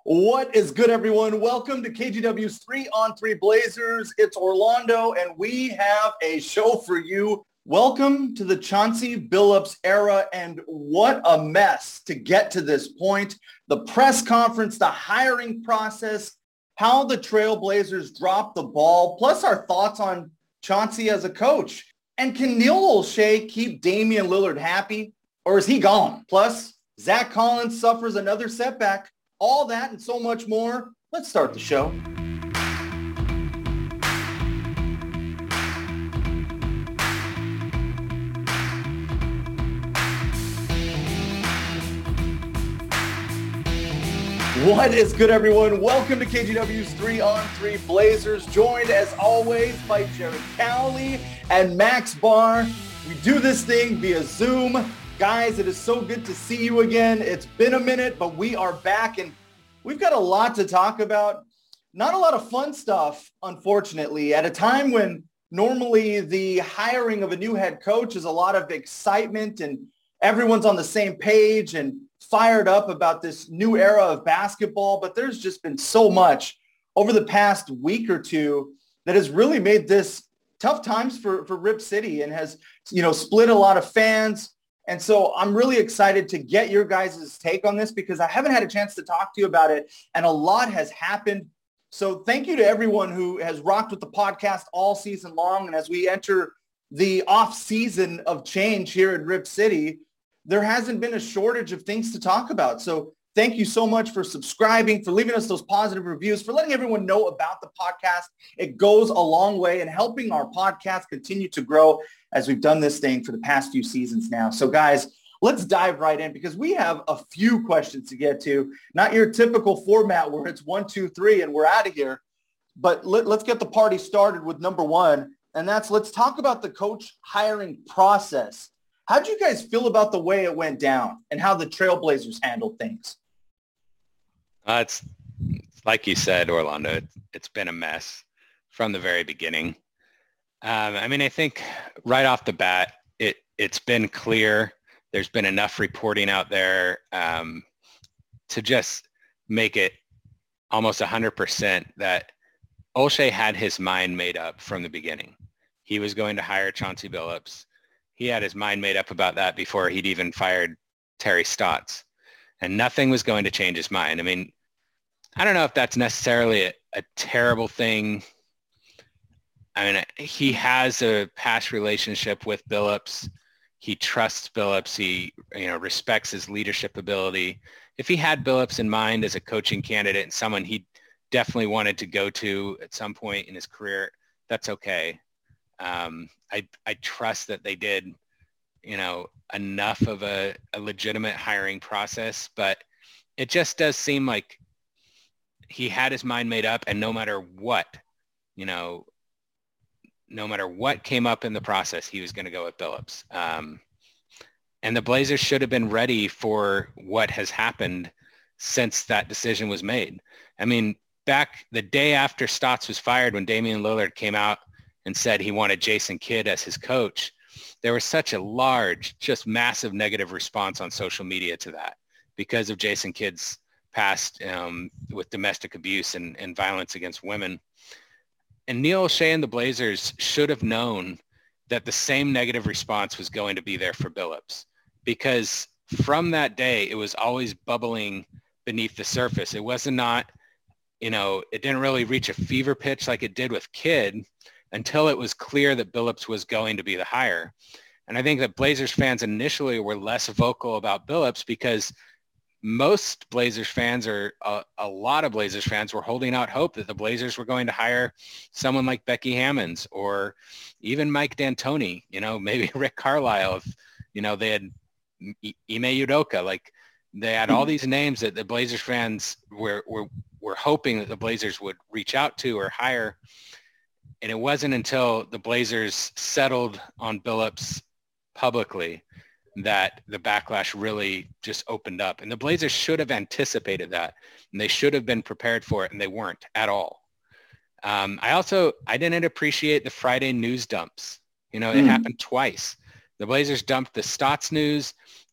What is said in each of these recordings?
What is good, everyone? Welcome to KGW's 3-on-3 Blazers. It's Orlando, and we have a show for you. Welcome to the Chauncey Billups era, and what a mess to get to this point. The press conference, the hiring process, how the Trailblazers dropped the ball, plus our thoughts on Chauncey as a coach. And can Neil Olshey keep Damian Lillard happy, or is he gone? Plus, Zach Collins suffers another setback. All that and so much more. Let's start the show. What is good, everyone? Welcome to KGW's 3-on-3 Blazers, joined as always by Jared Cowley and Max Barr. We do this thing via Zoom. Guys, it is so good to see you again. It's been a minute, but we are back, and we've got a lot to talk about. Not a lot of fun stuff, unfortunately, at a time when normally the hiring of a new head coach is a lot of excitement and everyone's on the same page and fired up about this new era of basketball. But there's just been so much over the past week or two that has really made this tough times for Rip City and has, split a lot of fans. And so I'm really excited to get your guys' take on this because I haven't had a chance to talk to you about it, and a lot has happened. So thank you to everyone who has rocked with the podcast all season long. And as we enter the off season of change here in Rip City, there hasn't been a shortage of things to talk about. So thank you so much for subscribing, for leaving us those positive reviews, for letting everyone know about the podcast. It goes a long way in helping our podcast continue to grow as we've done this thing for the past few seasons now. So guys, let's dive right in because we have a few questions to get to. Not your typical format where it's 1, 2, 3 and we're out of here. But let's get the party started with number one. And let's talk about the coach hiring process. How do you guys feel about the way it went down and how the Trailblazers handled things? It's like you said, Orlando, it's been a mess from the very beginning. I think right off the bat, it's been clear. There's been enough reporting out there to just make it almost 100% that Olshey had his mind made up from the beginning. He was going to hire Chauncey Billups. He had his mind made up about that before he'd even fired Terry Stotts. And nothing was going to change his mind. I don't know if that's necessarily a terrible thing. He has a past relationship with Billups. He trusts Billups. He, respects his leadership ability. If he had Billups in mind as a coaching candidate and someone he definitely wanted to go to at some point in his career, that's okay. I trust that they did, enough of a legitimate hiring process, but it just does seem like he had his mind made up, and no matter what came up in the process, he was going to go with Billups. And the Blazers should have been ready for what has happened since that decision was made. Back the day after Stotts was fired, when Damian Lillard came out and said he wanted Jason Kidd as his coach, there was such a large, just massive negative response on social media to that because of Jason Kidd's past with domestic abuse and violence against women. And Neil Olshey and the Blazers should have known that the same negative response was going to be there for Billups, because from that day, it was always bubbling beneath the surface. It was not, it didn't really reach a fever pitch like it did with Kidd until it was clear that Billups was going to be the hire. And I think that Blazers fans initially were less vocal about Billups because most Blazers fans, or a lot of Blazers fans, were holding out hope that the Blazers were going to hire someone like Becky Hammonds or even Mike D'Antoni, maybe Rick Carlisle. If, they had Ime Udoka, like they had all these names that the Blazers fans were hoping that the Blazers would reach out to or hire. And it wasn't until the Blazers settled on Billups publicly that the backlash really just opened up. And the Blazers should have anticipated that, and they should have been prepared for it, and they weren't at all. I didn't appreciate the Friday news dumps. It happened twice. The Blazers dumped the Stotts news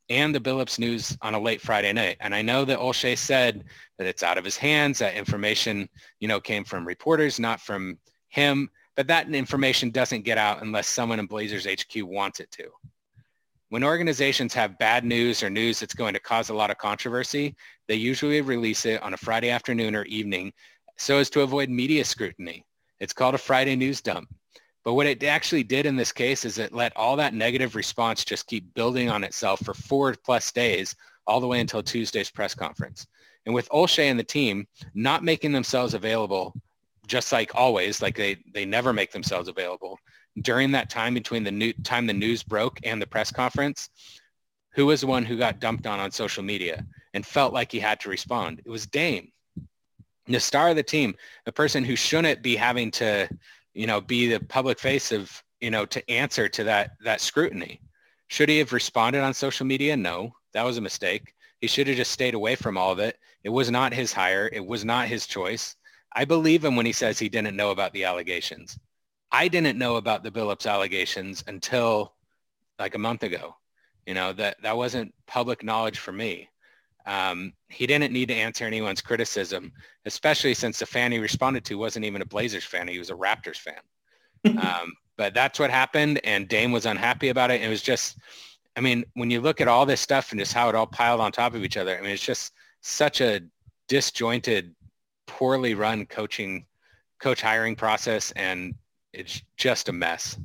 and the Billups news on a late Friday night. And I know that Olshey said that it's out of his hands, that information, came from reporters, not from him. But that information doesn't get out unless someone in Blazers HQ wants it to. When organizations have bad news or news that's going to cause a lot of controversy, they usually release it on a Friday afternoon or evening so as to avoid media scrutiny. It's called a Friday news dump. But what it actually did in this case is it let all that negative response just keep building on itself for 4+ days, all the way until Tuesday's press conference. And with Olshey and the team not making themselves available, just like always, like they never make themselves available, during that time between the news broke and the press conference, who was the one who got dumped on social media and felt like he had to respond? It was Dame, the star of the team, the person who shouldn't be having to, be the public face of, to answer to that scrutiny. Should he have responded on social media? No, that was a mistake. He should have just stayed away from all of it. It was not his hire. It was not his choice. I believe him when he says he didn't know about the allegations. I didn't know about the Billups allegations until like a month ago. That wasn't public knowledge for me. He didn't need to answer anyone's criticism, especially since the fan he responded to wasn't even a Blazers fan. He was a Raptors fan. But that's what happened, and Dame was unhappy about it. It was just, when you look at all this stuff and just how it all piled on top of each other, it's just such a disjointed, poorly run coach hiring process, and it's just a mess.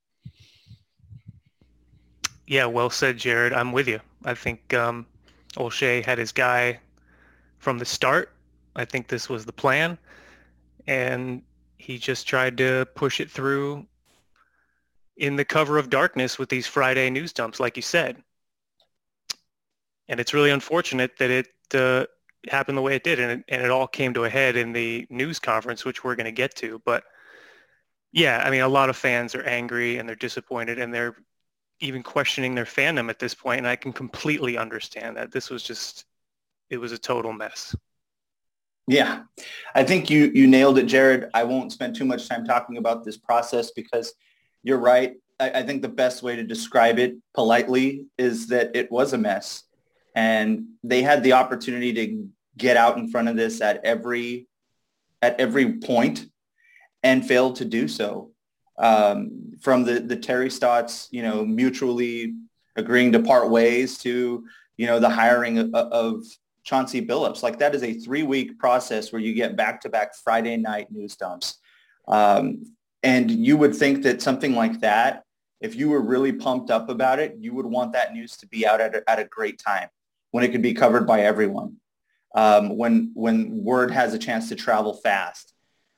Yeah, well said, Jared. I'm with you. I think Olshey had his guy from the start. I think this was the plan, and he just tried to push it through in the cover of darkness with these Friday news dumps, like you said. And it's really unfortunate that it happened the way it did, and it all came to a head in the news conference, which we're going to get to. But yeah, a lot of fans are angry and they're disappointed, and they're even questioning their fandom at this point. And I can completely understand that. It was a total mess. Yeah, I think you nailed it, Jared. I won't spend too much time talking about this process because you're right. I think the best way to describe it politely is that it was a mess, and they had the opportunity to get out in front of this at every point and failed to do so. From the Terry Stotts, mutually agreeing to part ways to, the hiring of Chauncey Billups. Like, that is a 3-week process where you get back-to-back Friday night news dumps. And you would think that something like that, if you were really pumped up about it, you would want that news to be out at a great time when it could be covered by everyone, when word has a chance to travel fast.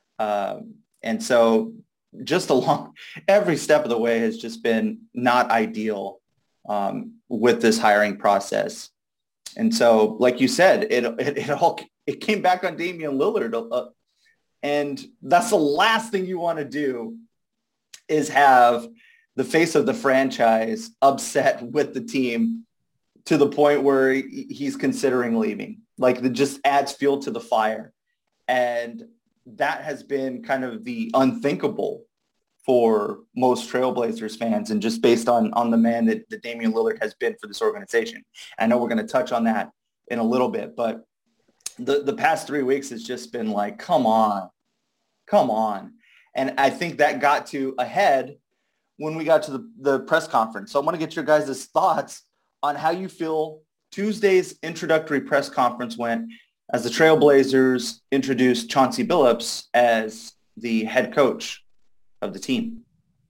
And so just along every step of the way has just been not ideal with this hiring process. And so, like you said, it came back on Damian Lillard. And that's the last thing you want to do, is have the face of the franchise upset with the team to the point where he's considering leaving. Like, it just adds fuel to the fire. And that has been kind of the unthinkable for most Trailblazers fans, and just based on the man that Damian Lillard has been for this organization. I know we're going to touch on that in a little bit, but the past 3 weeks has just been like, come on. And I think that got to a head when we got to the press conference. So I want to get your guys' thoughts on how you feel Tuesday's introductory press conference went as the Trailblazers introduced Chauncey Billups as the head coach of the team.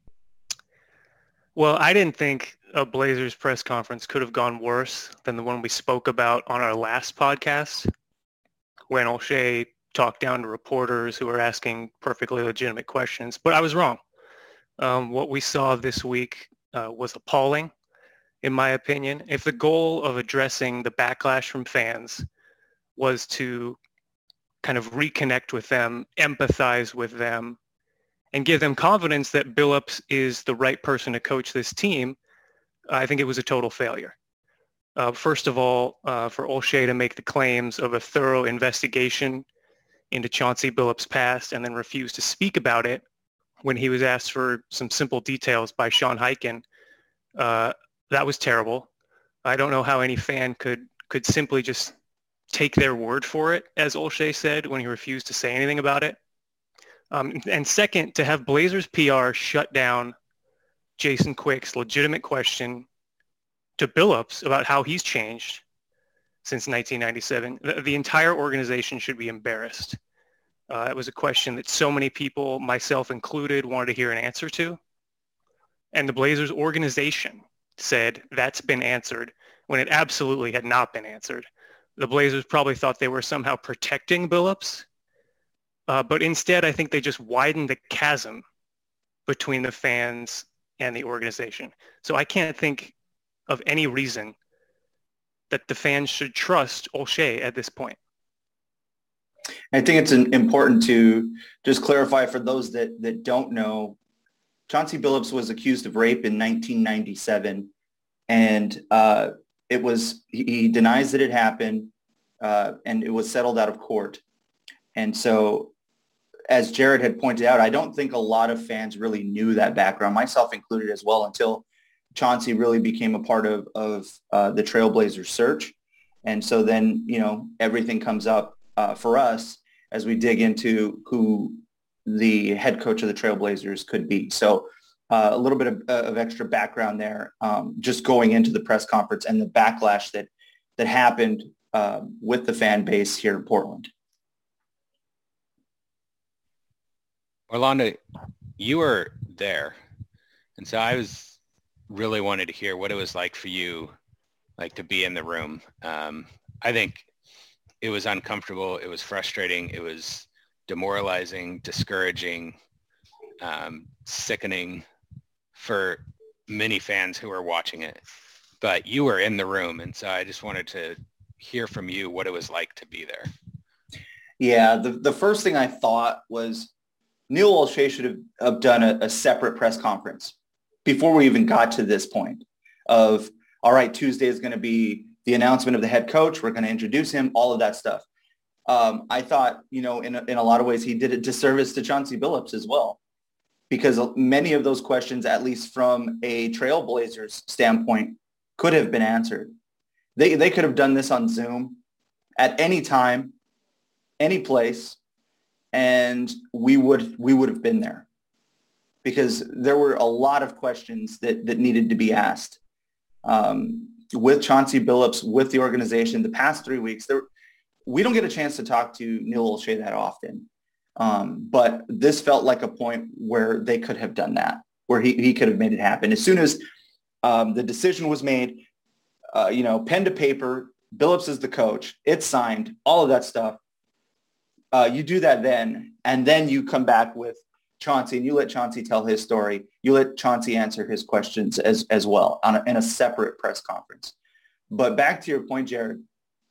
Well, I didn't think a Blazers press conference could have gone worse than the one we spoke about on our last podcast, when Olshey talked down to reporters who were asking perfectly legitimate questions. But I was wrong. What we saw this week was appalling, in my opinion. If the goal of addressing the backlash from fans was to kind of reconnect with them, empathize with them, and give them confidence that Billups is the right person to coach this team, I think it was a total failure. First of all, for Olshey to make the claims of a thorough investigation into Chauncey Billups' past and then refuse to speak about it when he was asked for some simple details by Sean Highkin, that was terrible. I don't know how any fan could simply just take their word for it, as Olshey said when he refused to say anything about it. And second, to have Blazers PR shut down Jason Quick's legitimate question to Billups about how he's changed since 1997. The entire organization should be embarrassed. It was a question that so many people, myself included, wanted to hear an answer to. And the Blazers organization said that's been answered when it absolutely had not been answered. The Blazers probably thought they were somehow protecting Billups, but instead I think they just widened the chasm between the fans and the organization. So I can't think of any reason that the fans should trust Olshey at this point. I think it's important to just clarify for those that don't know, Chauncey Billups was accused of rape in 1997, and he denies that it happened, and it was settled out of court. And so, as Jared had pointed out, I don't think a lot of fans really knew that background, myself included as well, until Chauncey really became a part of the Trailblazers search. And so then, everything comes up for us as we dig into who the head coach of the Trailblazers could be. So a little bit of extra background there, just going into the press conference and the backlash that happened with the fan base here in Portland. Orlando, you were there. And so I really wanted to hear what it was like for you, like to be in the room. I think it was uncomfortable. It was frustrating. It was demoralizing, discouraging, sickening for many fans who were watching it. But you were in the room. And so I just wanted to hear from you what it was like to be there. Yeah, the first thing I thought was Neil Olshey should have done a separate press conference before we even got to this point of, all right, Tuesday is going to be the announcement of the head coach. We're going to introduce him, all of that stuff. I thought, in a lot of ways, he did a disservice to Chauncey Billups as well, because many of those questions, at least from a Trailblazers standpoint, could have been answered. They could have done this on Zoom at any time, any place, and we would have been there, because there were a lot of questions that needed to be asked with Chauncey Billups, with the organization. The past 3 weeks, we don't get a chance to talk to Neil Olshey that often, but this felt like a point where they could have done that, where he could have made it happen. As soon as the decision was made, pen to paper, Billups is the coach, it's signed, all of that stuff. You do that then, and then you come back with Chauncey, and you let Chauncey tell his story. You let Chauncey answer his questions as well in a separate press conference. But back to your point, Jared,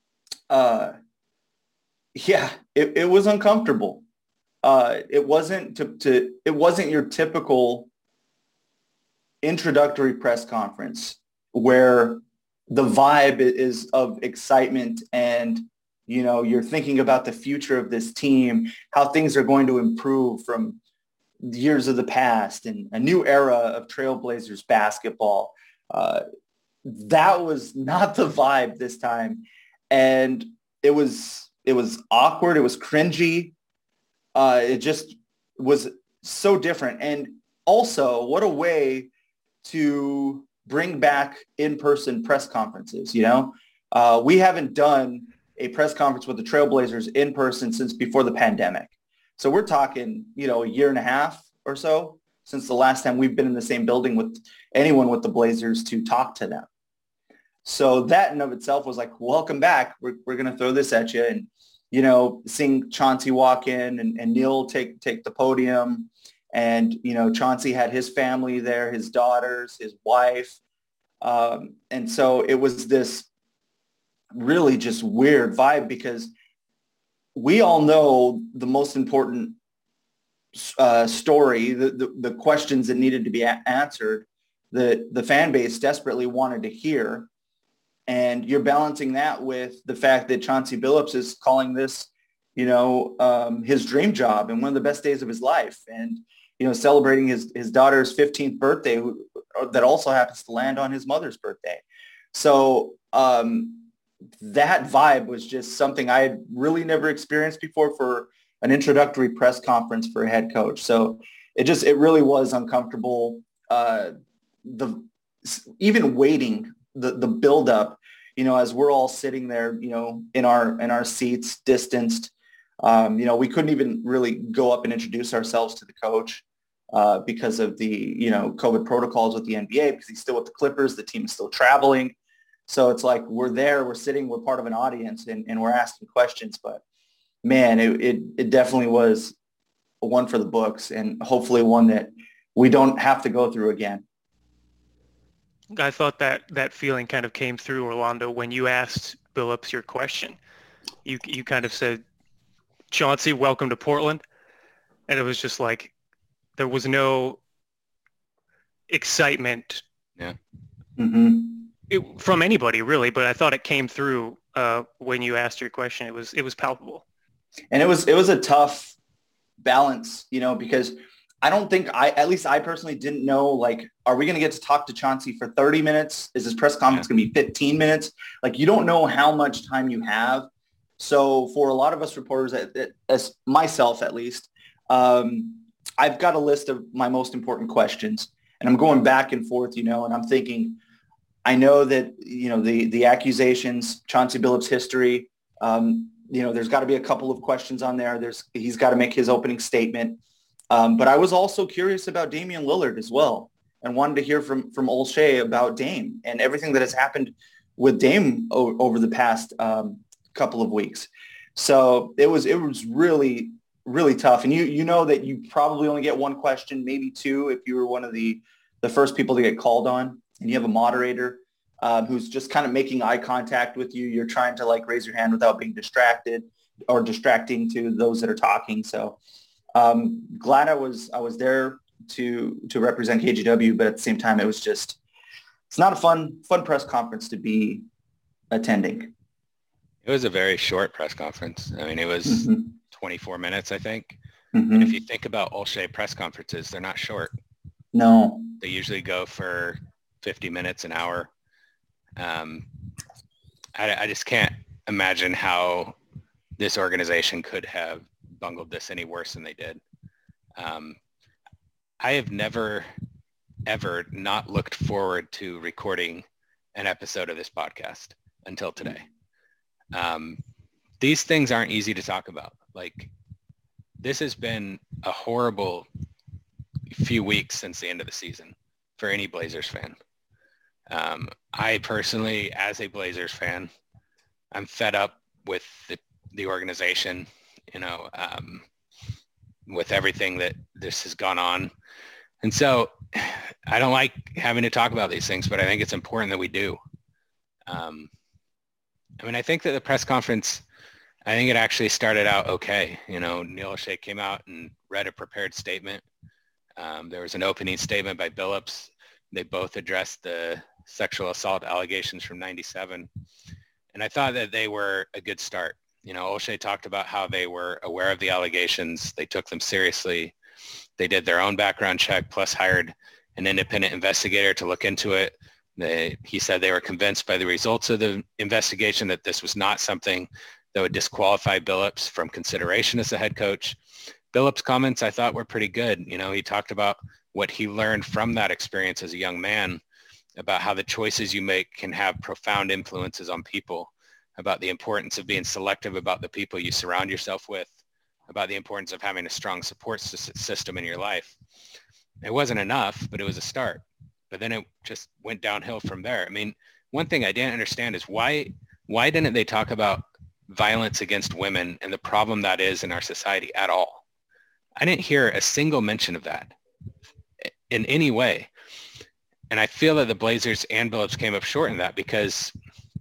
it was uncomfortable. It wasn't your typical introductory press conference where the vibe is of excitement and you're thinking about the future of this team, how things are going to improve from years of the past and a new era of Trailblazers basketball. That was not the vibe this time. And it was awkward. It was cringy. It just was so different. And also, what a way to bring back in-person press conferences. We haven't done a press conference with the Trailblazers in person since before the pandemic. So we're talking, a year and a half or so since the last time we've been in the same building with anyone with the Blazers to talk to them. So that in of itself was like, welcome back. We're going to throw this at you. And, seeing Chauncey walk in and Neil take the podium. And, Chauncey had his family there, his daughters, his wife. And so it was this really just weird vibe, because we all know the most important story, the questions that needed to be answered, that the fan base desperately wanted to hear. And you're balancing that with the fact that Chauncey Billups is calling this, his dream job and one of the best days of his life. And, celebrating his daughter's 15th birthday, that also happens to land on his mother's birthday. So that vibe was just something I had really never experienced before for an introductory press conference for a head coach. So it really was uncomfortable. The even waiting, the build up, as we're all sitting there, in our seats, distanced, we couldn't even really go up and introduce ourselves to the coach because of the, COVID protocols with the NBA, because he's still with the Clippers. The team is still traveling. So it's like we're there, we're sitting, we're part of an audience, and we're asking questions. But man, it definitely was a one for the books, and hopefully one that we don't have to go through again. I thought that feeling kind of came through, Orlando, when you asked Billups your question. You kind of said, "Chauncey, welcome to Portland," and it was just like there was no excitement. Yeah. Mm-hmm. From anybody really, but I thought it came through when you asked your question. It was palpable, and it was a tough balance, because I don't think at least I personally didn't know, like, are we going to get to talk to Chauncey for 30 minutes? Is this press conference going to be 15 minutes? Like, you don't know how much time you have. So for a lot of us reporters, as myself at least, I've got a list of my most important questions, and I'm going back and forth, and I'm thinking, I know that, the accusations, Chauncey Billups' history, there's got to be a couple of questions on there. He's got to make his opening statement. But I was also curious about Damian Lillard as well, and wanted to hear from Olshey about Dame and everything that has happened with Dame over the past couple of weeks. So it was really, really tough. And you know that you probably only get one question, maybe two, if you were one of the first people to get called on, and you have a moderator who's just kind of making eye contact with you. You're trying to, like, raise your hand without being distracted or distracting to those that are talking. So glad I was there to represent KGW, but at the same time, it's not a fun press conference to be attending. It was a very short press conference. I mean, it was 24 minutes, I think. Mm-hmm. And if you think about Olshey press conferences, they're not short. No. They usually go for 50 minutes, an hour. I just can't imagine how this organization could have bungled this any worse than they did. I have never, ever not looked forward to recording an episode of this podcast until today. These things aren't easy to talk about. Like, this has been a horrible few weeks since the end of the season for any Blazers fan. I personally, as a Blazers fan, I'm fed up with the organization, with everything that this has gone on. And so I don't like having to talk about these things, but I think it's important that we do. I think that the press conference, I think it actually started out okay. Neil Olshey came out and read a prepared statement. There was an opening statement by Billups. They both addressed the sexual assault allegations from '97. And I thought that they were a good start. Olshey talked about how they were aware of the allegations. They took them seriously. They did their own background check, plus hired an independent investigator to look into it. He said they were convinced by the results of the investigation that this was not something that would disqualify Billups from consideration as a head coach. Billups' comments, I thought, were pretty good. He talked about what he learned from that experience as a young man, about how the choices you make can have profound influences on people, about the importance of being selective about the people you surround yourself with, about the importance of having a strong support system in your life. It wasn't enough, but it was a start. But then it just went downhill from there. One thing I didn't understand is why didn't they talk about violence against women and the problem that is in our society at all? I didn't hear a single mention of that in any way. And I feel that the Blazers and Billups came up short in that, because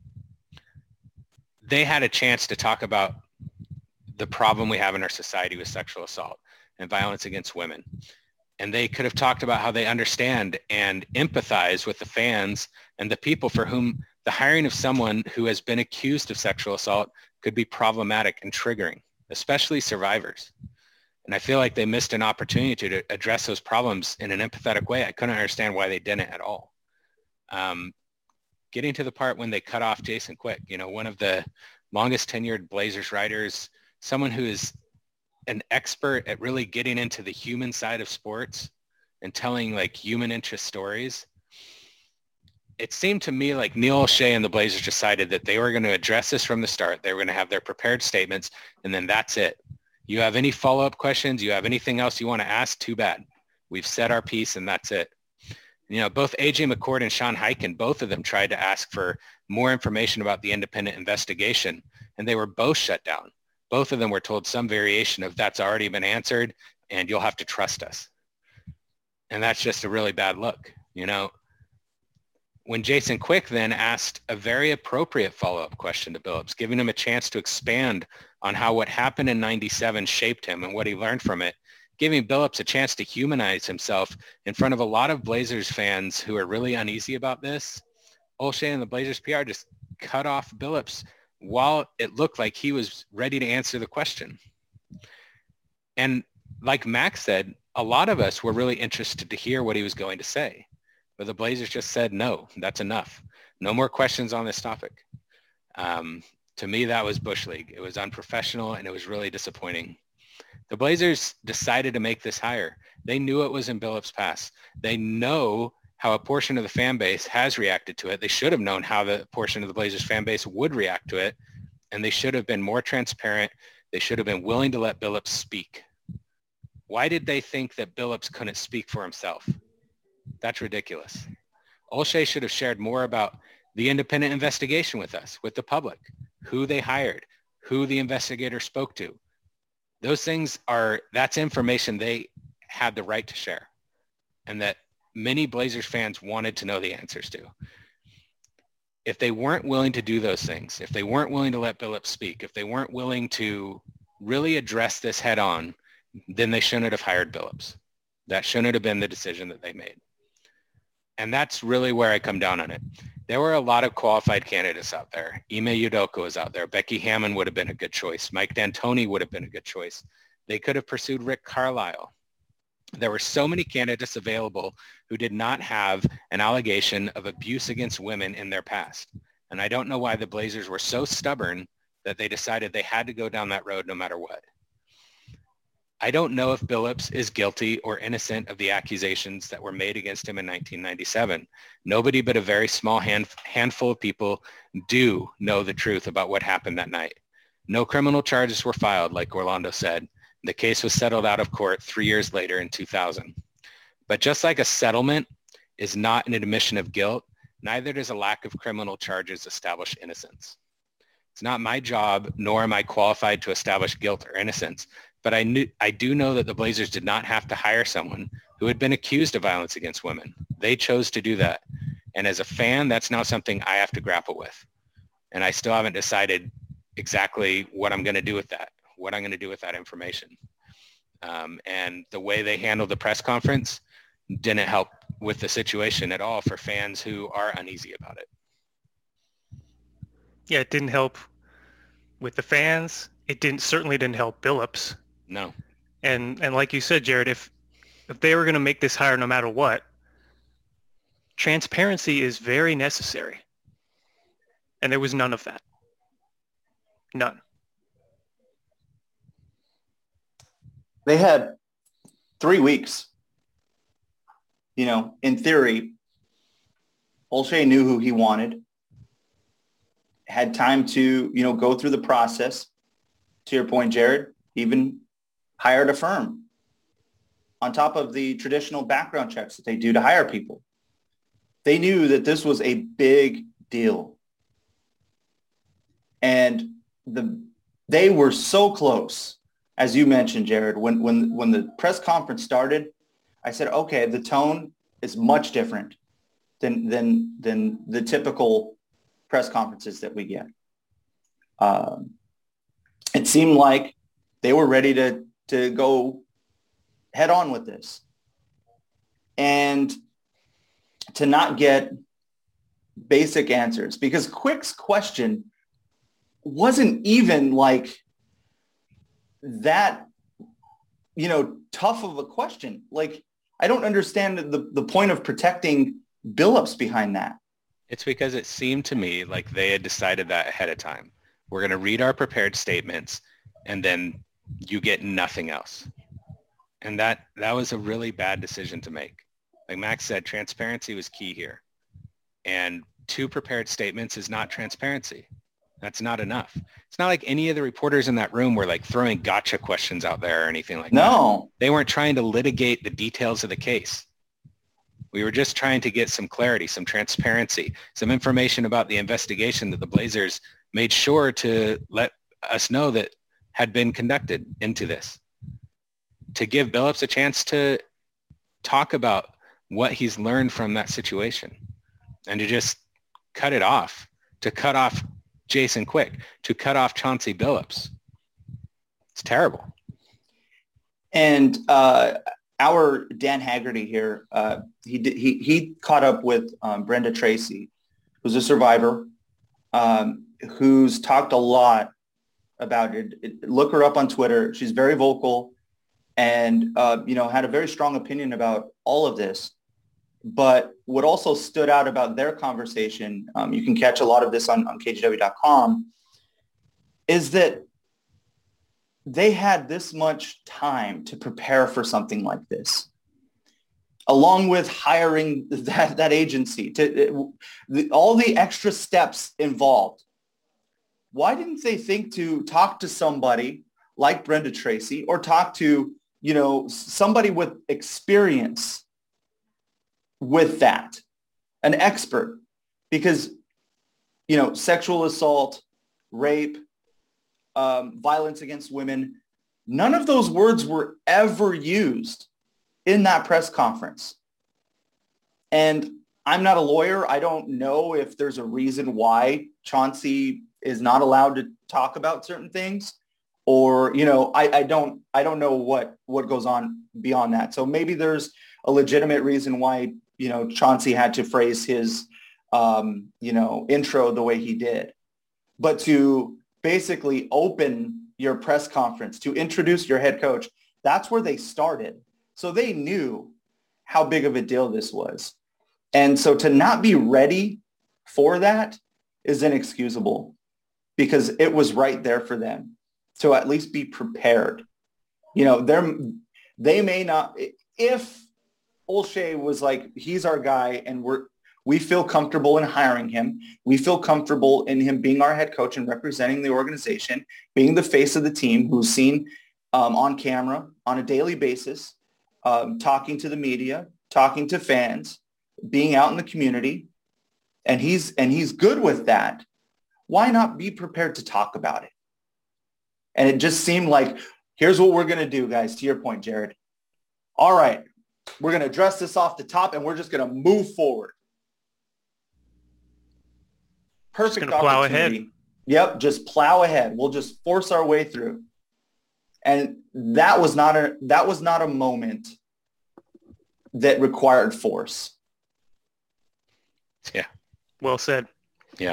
they had a chance to talk about the problem we have in our society with sexual assault and violence against women. And they could have talked about how they understand and empathize with the fans and the people for whom the hiring of someone who has been accused of sexual assault could be problematic and triggering, especially survivors. And I feel like they missed an opportunity to address those problems in an empathetic way. I couldn't understand why they didn't at all. getting to the part when they cut off Jason Quick, one of the longest tenured Blazers writers, someone who is an expert at really getting into the human side of sports and telling like human interest stories. It seemed to me like Neil Olshey and the Blazers decided that they were going to address this from the start. They were going to have their prepared statements, and then that's it. You have any follow-up questions? You have anything else you want to ask? Too bad. We've said our piece, and that's it. Both AJ McCord and Sean Highkin, both of them tried to ask for more information about the independent investigation, and they were both shut down. Both of them were told some variation of that's already been answered, and you'll have to trust us. And that's just a really bad look, When Jason Quick then asked a very appropriate follow-up question to Billups, giving him a chance to expand on how what happened in 97 shaped him and what he learned from it, giving Billups a chance to humanize himself in front of a lot of Blazers fans who are really uneasy about this, Olshey and the Blazers PR just cut off Billups while it looked like he was ready to answer the question. And like Max said, a lot of us were really interested to hear what he was going to say. But the Blazers just said, no, that's enough. No more questions on this topic. To me, that was Bush League. It was unprofessional, and it was really disappointing. The Blazers decided to make this hire. They knew it was in Billups' past. They know how a portion of the fan base has reacted to it. They should have known how the portion of the Blazers fan base would react to it, and they should have been more transparent. They should have been willing to let Billups speak. Why did they think that Billups couldn't speak for himself? That's ridiculous. Olshey should have shared more about the independent investigation with us, with the public, who they hired, who the investigator spoke to. Those things that's information they had the right to share and that many Blazers fans wanted to know the answers to. If they weren't willing to do those things, if they weren't willing to let Billups speak, if they weren't willing to really address this head on, then they shouldn't have hired Billups. That shouldn't have been the decision that they made. And that's really where I come down on it. There were a lot of qualified candidates out there. Ime Udoka was out there. Becky Hammon would have been a good choice. Mike D'Antoni would have been a good choice. They could have pursued Rick Carlisle. There were so many candidates available who did not have an allegation of abuse against women in their past. And I don't know why the Blazers were so stubborn that they decided they had to go down that road no matter what. I don't know if Billups is guilty or innocent of the accusations that were made against him in 1997. Nobody but a very small handful of people do know the truth about what happened that night. No criminal charges were filed, like Orlando said. The case was settled out of court 3 years later in 2000. But just like a settlement is not an admission of guilt, neither does a lack of criminal charges establish innocence. It's not my job, nor am I qualified to establish guilt or innocence. But I do know that the Blazers did not have to hire someone who had been accused of violence against women. They chose to do that. And as a fan, that's now something I have to grapple with. And I still haven't decided exactly what I'm going to do with that, what I'm going to do with that information. And the way they handled the press conference didn't help with the situation at all for fans who are uneasy about it. Yeah, it didn't help with the fans. It certainly didn't help Billups. No. And like you said, Jared, if they were going to make this hire no matter what, transparency is very necessary. And there was none of that. None. They had 3 weeks. In theory, Olshey knew who he wanted, had time to, go through the process. To your point, Jared, even hired a firm on top of the traditional background checks that they do to hire people. They knew that this was a big deal. And they were so close, as you mentioned, Jared, when the press conference started, I said, okay, the tone is much different than the typical press conferences that we get. It seemed like they were ready to go head on with this. And to not get basic answers, because Quick's question wasn't even like that, tough of a question. Like, I don't understand the point of protecting Billups behind that. It's because it seemed to me like they had decided that ahead of time. We're going to read our prepared statements, and then you get nothing else. And that was a really bad decision to make. Like Max said, transparency was key here. And 2 prepared statements is not transparency. That's not enough. It's not like any of the reporters in that room were like throwing gotcha questions out there or anything like that. No. They weren't trying to litigate the details of the case. We were just trying to get some clarity, some transparency, some information about the investigation that the Blazers made sure to let us know that had been conducted into this. To give Billups a chance to talk about what he's learned from that situation and to just cut it off, to cut off Jason Quick, to cut off Chauncey Billups. It's terrible. And our Dan Haggerty here, he caught up with Brenda Tracy, who's a survivor, who's talked a lot about it. Look her up on Twitter. She's very vocal and, had a very strong opinion about all of this. But what also stood out about their conversation, you can catch a lot of this on KGW.com, is that they had this much time to prepare for something like this, along with hiring that agency, all the extra steps involved. Why didn't they think to talk to somebody like Brenda Tracy or talk to, somebody with experience with that, an expert? Because, sexual assault, rape, violence against women, none of those words were ever used in that press conference. And I'm not a lawyer. I don't know if there's a reason why Chauncey is not allowed to talk about certain things, or, I don't know what goes on beyond that. So maybe there's a legitimate reason why, Chauncey had to phrase his, intro the way he did. But to basically open your press conference, to introduce your head coach, that's where they started. So they knew how big of a deal this was. And so to not be ready for that is inexcusable, because it was right there for them to at least be prepared. They may not, if Olshey was like, he's our guy and we feel comfortable in hiring him, we feel comfortable in him being our head coach and representing the organization, being the face of the team, who's seen on camera on a daily basis, talking to the media, talking to fans, being out in the community, and he's good with that. Why not be prepared to talk about it? And it just seemed like, here's what we're going to do, guys, to your point, Jared. All right, we're going to address this off the top, and we're just going to move forward. Perfect opportunity. Plow ahead. Yep, just plow ahead. We'll just force our way through. And that was not a moment that required force. Yeah. Well said. Yeah.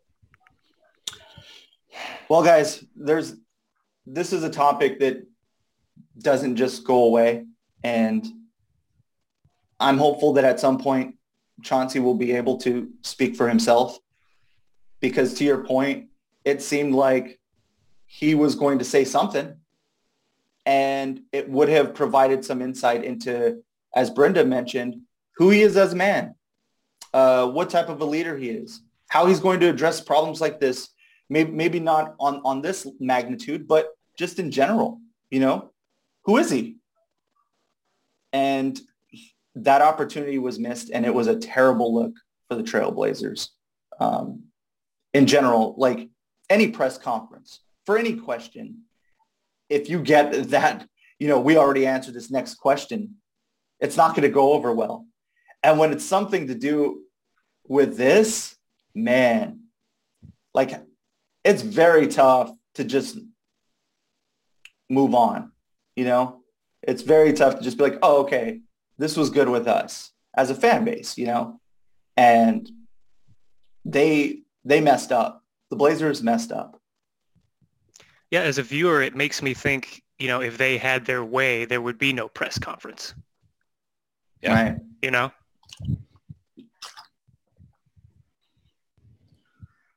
Well, guys, this is a topic that doesn't just go away. And I'm hopeful that at some point Chauncey will be able to speak for himself, because to your point, it seemed like he was going to say something, and it would have provided some insight into, as Brenda mentioned, who he is as a man, what type of a leader he is, how he's going to address problems like this. Maybe not on this magnitude, but just in general, who is he? And that opportunity was missed, and it was a terrible look for the Trailblazers. In general, like any press conference, for any question, if you get that, we already answered this next question, it's not going to go over well. And when it's something to do with this, man, like, it's very tough to just move on. It's very tough to just be like, oh, okay, this was good with us as a fan base, and they messed up. The Blazers messed up. Yeah, as a viewer, it makes me think, if they had their way, there would be no press conference. Yeah. Right.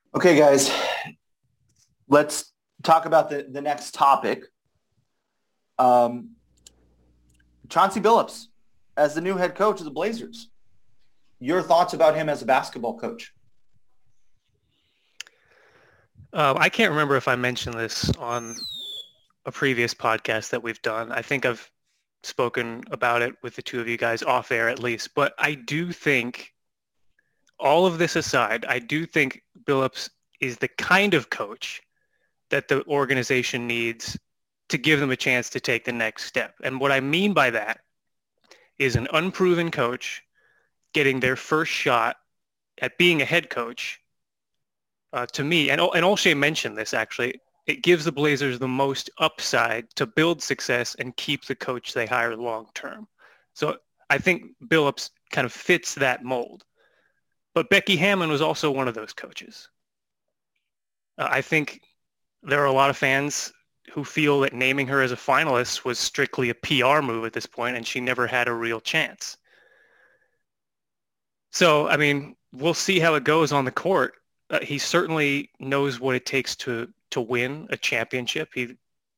Okay, guys, let's talk about the next topic. Chauncey Billups as the new head coach of the Blazers. Your thoughts about him as a basketball coach? I can't remember if I mentioned this on a previous podcast that we've done. I think I've spoken about it with the two of you guys off air at least, but I do think, all of this aside, I do think Billups is the kind of coach that the organization needs to give them a chance to take the next step. And what I mean by that is an unproven coach getting their first shot at being a head coach. To me, and Olshey mentioned this actually, it gives the Blazers the most upside to build success and keep the coach they hire long term. So I think Billups kind of fits that mold. But Becky Hammon was also one of those coaches. I think there are a lot of fans who feel that naming her as a finalist was strictly a PR move at this point, and she never had a real chance. So, I mean, we'll see how it goes on the court. He certainly knows what it takes to win a championship. He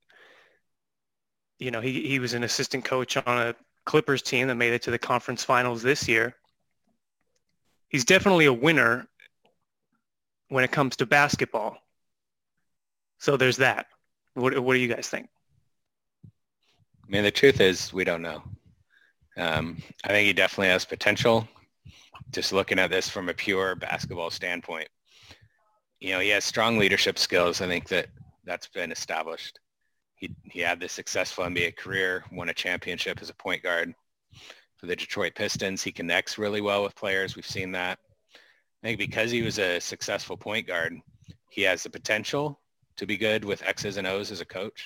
was an assistant coach on a Clippers team that made it to the conference finals this year. He's definitely a winner when it comes to basketball. So there's that. What do you guys think? I mean, the truth is we don't know. I think he definitely has potential. Just looking at this from a pure basketball standpoint, he has strong leadership skills. I think that's been established. He had this successful NBA career, won a championship as a point guard for the Detroit Pistons. He connects really well with players. We've seen that. I think because he was a successful point guard, he has the potential to be good with X's and O's as a coach.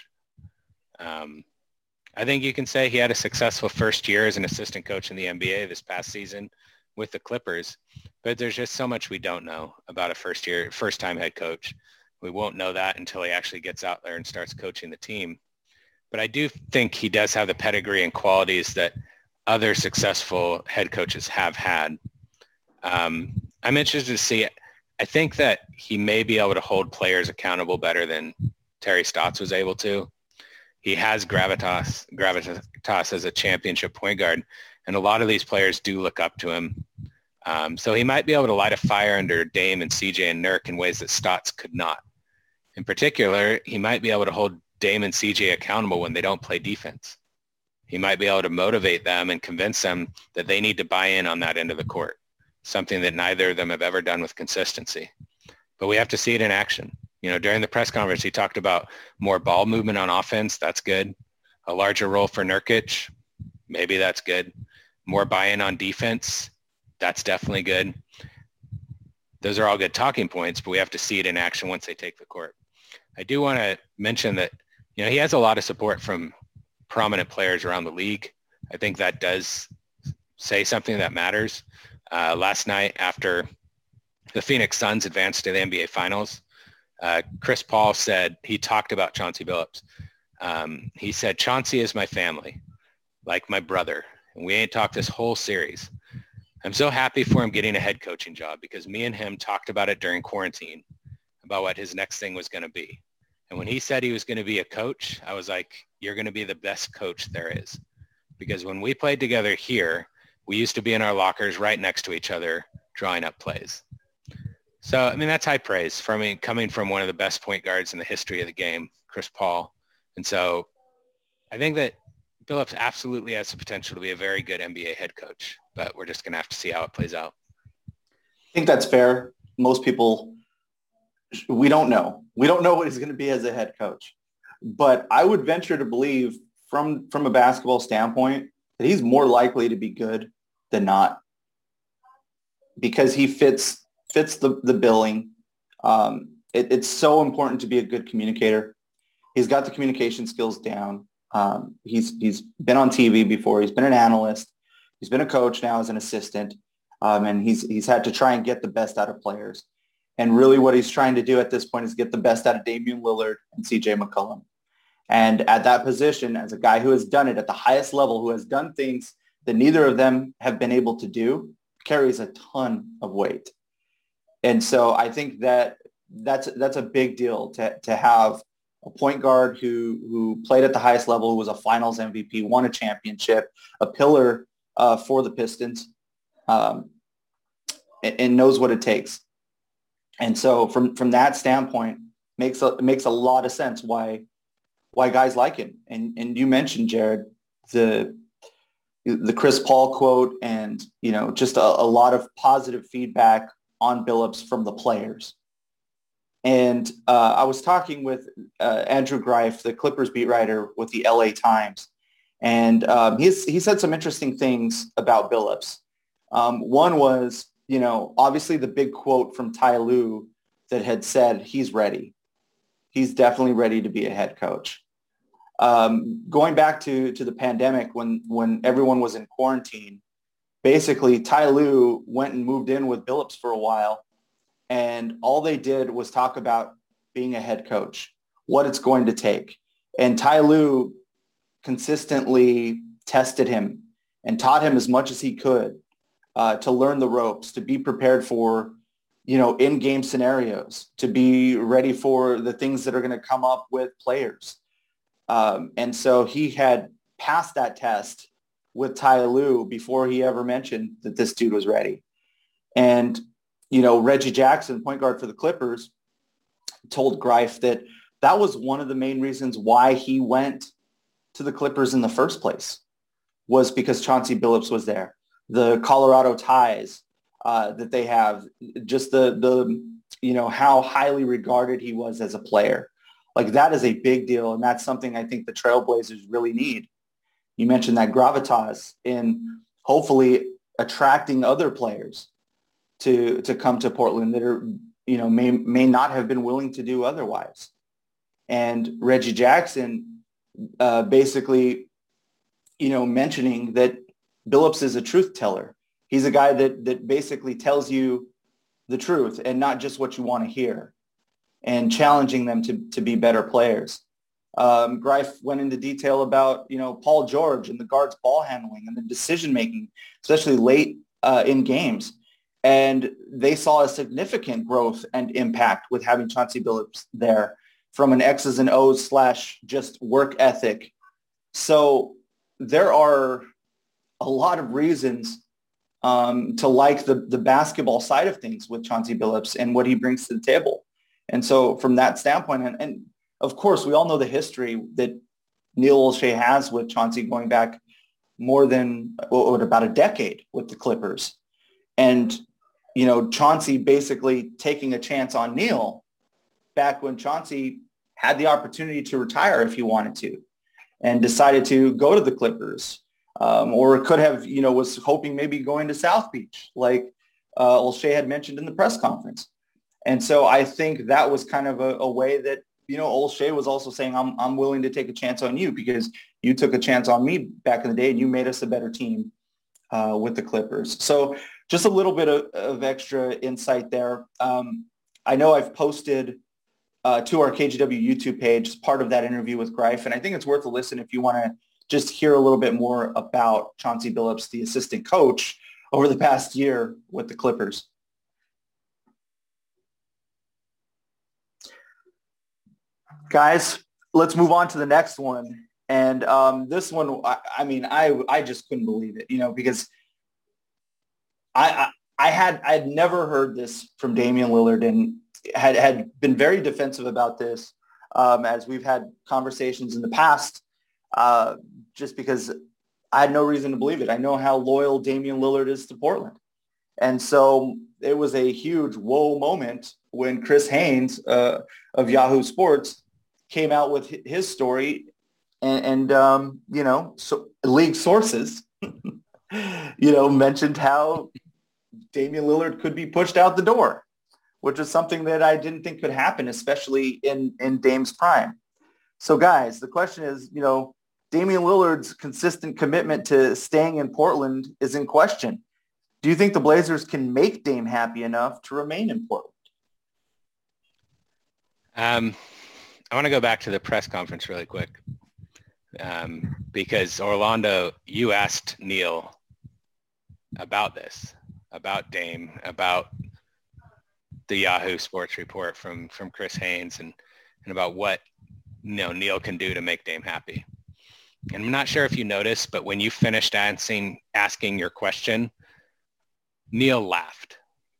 I think you can say he had a successful first year as an assistant coach in the NBA this past season with the Clippers, but there's just so much we don't know about a first-time head coach. We won't know that until he actually gets out there and starts coaching the team. But I do think he does have the pedigree and qualities that other successful head coaches have had. I'm interested to see it. I think that he may be able to hold players accountable better than Terry Stotts was able to. He has gravitas as a championship point guard, and a lot of these players do look up to him. So he might be able to light a fire under Dame and CJ and Nurk in ways that Stotts could not. In particular, he might be able to hold Dame and CJ accountable when they don't play defense. He might be able to motivate them and convince them that they need to buy in on that end of the court, something that neither of them have ever done with consistency. But we have to see it in action. During the press conference, he talked about more ball movement on offense. That's good. A larger role for Nurkic. Maybe that's good. More buy-in on defense. That's definitely good. Those are all good talking points, but we have to see it in action once they take the court. I do want to mention that, he has a lot of support from prominent players around the league. I think that does say something that matters. Last night, after the Phoenix Suns advanced to the NBA Finals, Chris Paul said, he talked about Chauncey Billups. He said, Chauncey is my family, like my brother, and we ain't talked this whole series. I'm so happy for him getting a head coaching job because me and him talked about it during quarantine about what his next thing was going to be. And when he said he was going to be a coach, I was like, you're going to be the best coach there is. Because when we played together here, we used to be in our lockers right next to each other, drawing up plays. So, I mean, that's high praise for me, coming from one of the best point guards in the history of the game, Chris Paul. And so I think that Billups absolutely has the potential to be a very good NBA head coach, but we're just going to have to see how it plays out. I think that's fair. Most people, we don't know. We don't know what he's going to be as a head coach. But I would venture to believe from a basketball standpoint that he's more likely to be good than not because he fits the billing. It's so important to be a good communicator. He's got the communication skills down. He's been on TV before. He's been an analyst. He's been a coach now as an assistant. And he's had to try and get the best out of players. And really what he's trying to do at this point is get the best out of Damian Lillard and CJ McCollum. And at that position, as a guy who has done it at the highest level, who has done things that neither of them have been able to do, carries a ton of weight. And so I think that that's a big deal to have a point guard who played at the highest level, who was a Finals MVP, won a championship, a pillar for the Pistons, and knows what it takes. And so from that standpoint, makes a lot of sense why guys like him. And you mentioned, Jared, the Chris Paul quote, and just a lot of positive feedback on Billups from the players. And I was talking with Andrew Greif, the Clippers beat writer with the LA Times, and he said some interesting things about Billups. One was, obviously the big quote from Ty Lue that had said he's ready. He's definitely ready to be a head coach. Going back to the pandemic when everyone was in quarantine, basically Ty Lue went and moved in with Billups for a while, and all they did was talk about being a head coach, what it's going to take. And Ty Lue consistently tested him and taught him as much as he could to learn the ropes, to be prepared for, in-game scenarios, to be ready for the things that are going to come up with players. And so he had passed that test with Ty Lue before he ever mentioned that this dude was ready. And, Reggie Jackson, point guard for the Clippers, told Greif that was one of the main reasons why he went to the Clippers in the first place, was because Chauncey Billups was there. The Colorado ties that they have, just the how highly regarded he was as a player. Like, that is a big deal, and that's something I think the Trailblazers really need. You mentioned that gravitas in hopefully attracting other players to come to Portland that are, may not have been willing to do otherwise. And Reggie Jackson basically, mentioning that Billups is a truth teller. He's a guy that basically tells you the truth and not just what you want to hear, and challenging them to be better players. Greif went into detail about, Paul George and the guards' ball handling and the decision-making, especially late in games. And they saw a significant growth and impact with having Chauncey Billups there, from an X's and O's / just work ethic. So there are a lot of reasons to like the basketball side of things with Chauncey Billups and what he brings to the table. And so from that standpoint, and of course, we all know the history that Neil Olshey has with Chauncey, going back more than about a decade with the Clippers. And, Chauncey basically taking a chance on Neil back when Chauncey had the opportunity to retire if he wanted to, and decided to go to the Clippers, or could have, was hoping maybe going to South Beach, like Olshey had mentioned in the press conference. And so I think that was kind of a way that, Olshey was also saying, I'm willing to take a chance on you because you took a chance on me back in the day and you made us a better team with the Clippers. So just a little bit of extra insight there. I know I've posted to our KGW YouTube page as part of that interview with Greif, and I think it's worth a listen if you want to just hear a little bit more about Chauncey Billups, the assistant coach, over the past year with the Clippers. Guys, let's move on to the next one. And this one, I just couldn't believe it, because I had never heard this from Damian Lillard, and had been very defensive about this as we've had conversations in the past, just because I had no reason to believe it. I know how loyal Damian Lillard is to Portland. And so it was a huge whoa moment when Chris Haynes of Yahoo Sports came out with his story, and so league sources, mentioned how Damian Lillard could be pushed out the door, which is something that I didn't think could happen, especially in Dame's prime. So guys, the question is, Damian Lillard's consistent commitment to staying in Portland is in question. Do you think the Blazers can make Dame happy enough to remain in Portland? I want to go back to the press conference really quick, because Orlando, you asked Neil about this, about Dame, about the Yahoo Sports report from Chris Haynes and about what Neil can do to make Dame happy. And I'm not sure if you noticed, but when you finished asking your question, Neil laughed.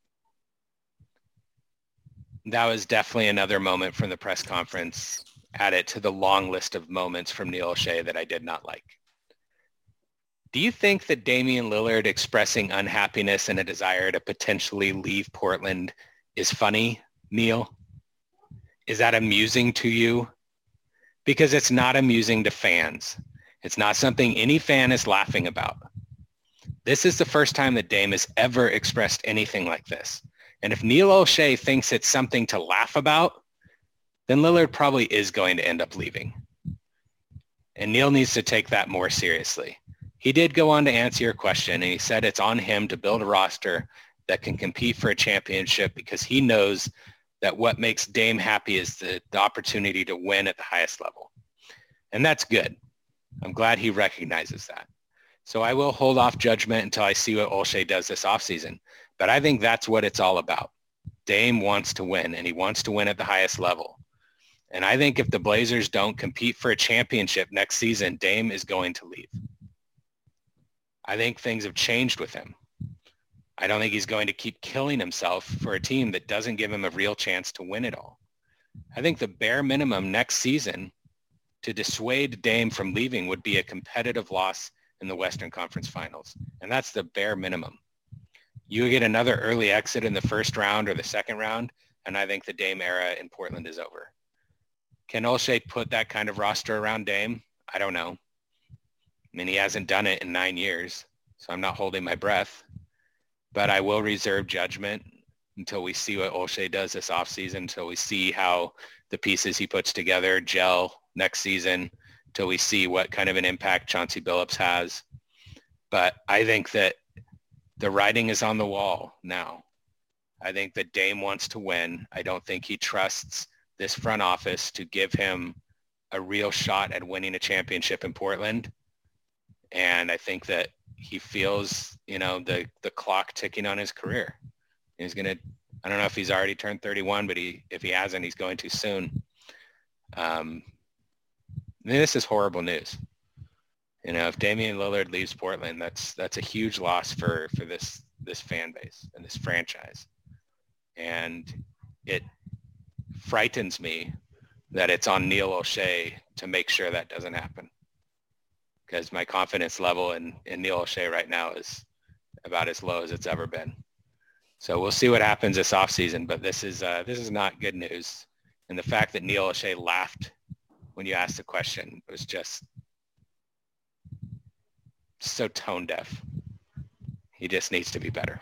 That was definitely another moment from the press conference, added to the long list of moments from Neil Olshey that I did not like. Do you think that Damian Lillard expressing unhappiness and a desire to potentially leave Portland is funny, Neil? Is that amusing to you? Because it's not amusing to fans. It's not something any fan is laughing about. This is the first time that Dame has ever expressed anything like this. And if Neil Olshey thinks it's something to laugh about, then Lillard probably is going to end up leaving. And Neil needs to take that more seriously. He did go on to answer your question, and he said it's on him to build a roster that can compete for a championship because he knows that what makes Dame happy is the opportunity to win at the highest level. And that's good. I'm glad he recognizes that. So I will hold off judgment until I see what Olshey does this offseason. But I think that's what it's all about. Dame wants to win, and he wants to win at the highest level. And I think if the Blazers don't compete for a championship next season, Dame is going to leave. I think things have changed with him. I don't think he's going to keep killing himself for a team that doesn't give him a real chance to win it all. I think the bare minimum next season to dissuade Dame from leaving would be a competitive loss in the Western Conference Finals. And that's the bare minimum. You get another early exit in the first round or the second round, and I think the Dame era in Portland is over. Can Olshey put that kind of roster around Dame? I don't know. I mean, he hasn't done it in 9 years, so I'm not holding my breath. But I will reserve judgment until we see what Olshey does this offseason, until we see how the pieces he puts together gel next season, until we see what kind of an impact Chauncey Billups has. But I think that the writing is on the wall now. I think that Dame wants to win. I don't think he trusts this front office to give him a real shot at winning a championship in Portland. And I think that he feels, the clock ticking on his career. He's going to, I don't know if he's already turned 31, but if he hasn't, he's going to soon. This is horrible news. If Damian Lillard leaves Portland, that's a huge loss for this fan base and this franchise. And it frightens me that it's on Neil Olshey to make sure that doesn't happen. Because my confidence level in Neil Olshey right now is about as low as it's ever been. So we'll see what happens this offseason, but this is not good news. And the fact that Neil Olshey laughed when you asked the question was just so tone deaf. He just needs to be better.